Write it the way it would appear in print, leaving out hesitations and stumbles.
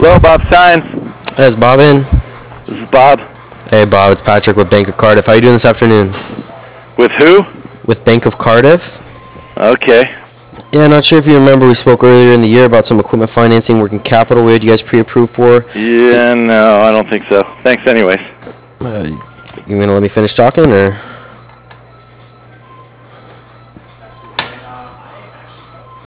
Hello, Bob Stein. Hey, is Bob in? This is Bob. Hey, Bob, it's Patrick with Bank of Cardiff. How you doing this afternoon? With who? With Bank of Cardiff. Okay. Yeah, not sure if you remember, we spoke earlier in the year about some equipment financing, working capital we had you guys pre-approved for. Yeah, no, I don't think so. Thanks anyways. You gonna let me finish talking, or?